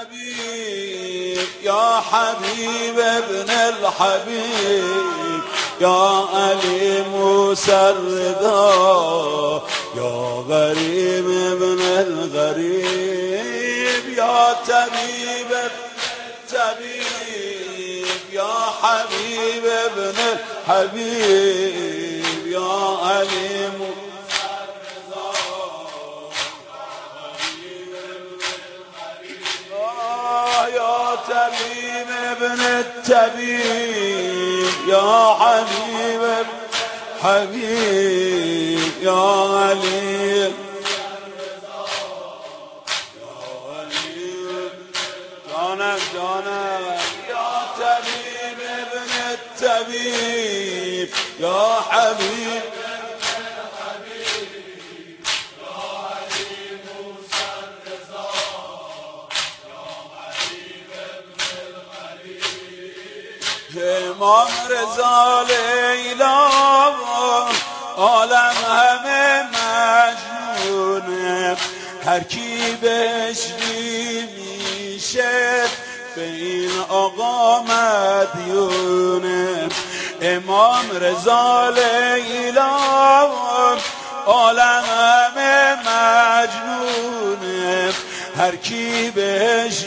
الطبيب يا حبيب ابن الحبيب يا علي موسى الرضا يا غريب ابن الغريب يا طبيب الطبيب يا حبيب ابن الحبيب يا علي موسى طبيب ابن الطبيب يا حبيب حبيب يا علي جانك يا طبيب ابن الطبيب يا حبيب امام رضا لیلا عالم همه مجنونه هر کی بهش میشه به این آقا مدیونه امام رضا لیلا عالم همه مجنونه هر کی بهش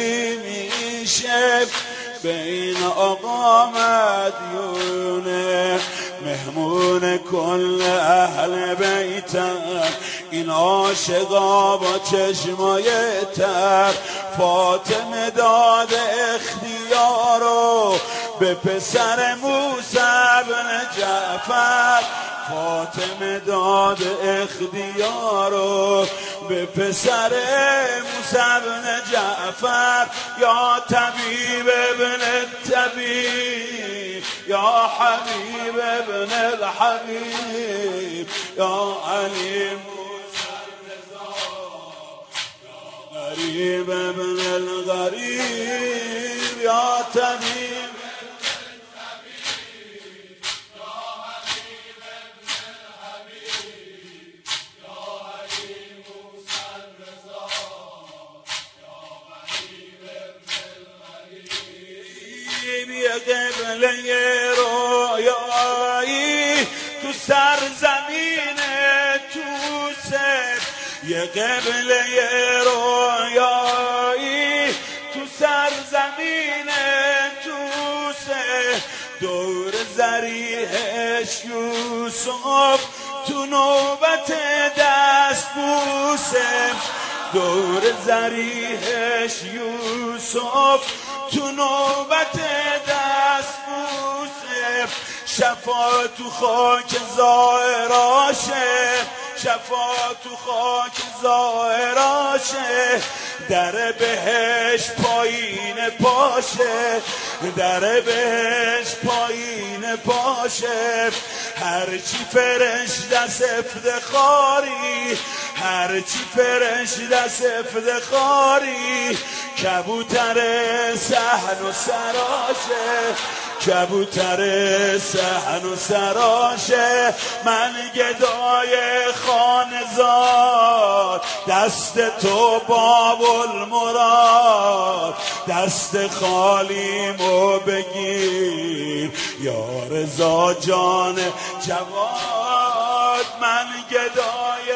میشه به این آقا مدیونه مهمون کل اهل بیتم این عاشقا با چشمای تر فاطمه داد اختیارو به پسر موسی بن جعفر فاطمه داد اختیارو به پسر موسی بن جعفر یا طبیب ابن الطبیب یا حبیب ابن الحبیب یا علی موسی الرضا یا غریب ابن الغریب یا طبیب قبله رویایی تو سرزمین توسه یه قبله رویایی تو سرزمین توسه دور ذریحش یوسف تو نوبت دست بوسه دور ذریحش یوسف تو نوبت دست بوسه شفا تو خاک ظاهراشه شفا تو خاک ظاهراشه در بهش پایین پاشه در بهش پایین پاشه هرچی فرشته افتخاری هرچی فرشته افتخاری کبوتر صحن و سراشه کبوتر صحن و سراشه من گدای خانزاد دست تو باب المراد دست خالیمو بگیر یا رضا جان جواد من گدای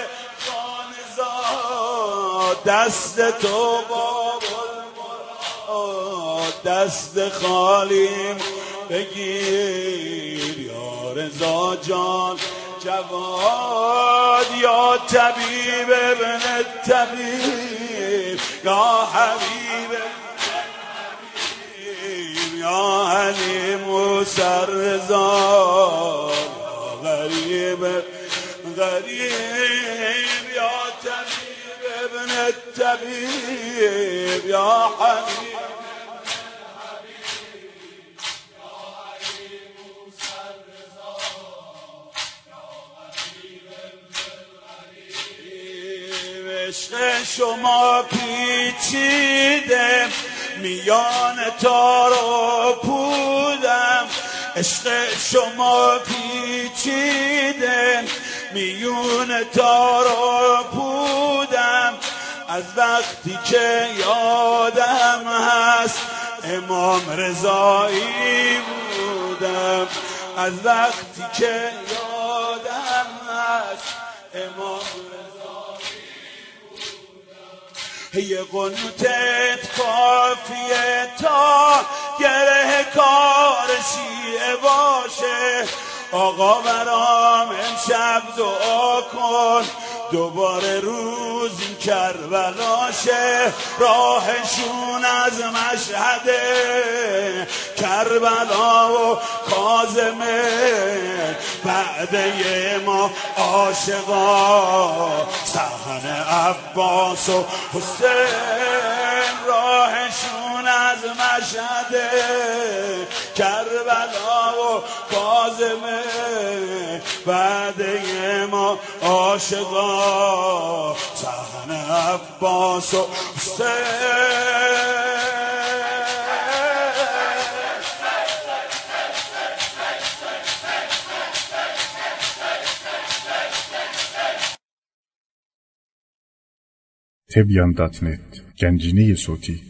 خانزاد دست تو باب المراد دست خالیم بگیر یا رضا جان جواد یا طبیب ابن الطبیب یا حبیب یا علی موسی الرضا یا غریب غریب یا طبیب ابن الطبیب یا حبیب عشق شما پیچیده میان تار و پودم عشق شما پیچیده میون تار و پودم از وقتی که یادم هست امام رضایی بودم، از وقتی که یادم هست امام رضایی بودم. یه قنوتت کافیه تا گره کار شیعه باشه، آقا برام امشب دعا کن دوباره روز این کربلاشه. راهشون از مشهد کربلا و کاظمه، بعده ما عاشقا صحن عباس و حسین. راهشون از مشهد کربلا و کاظمه، بعده ما عاشقا صحن عباس و حسین. Tebyan.net Gencini Yesoti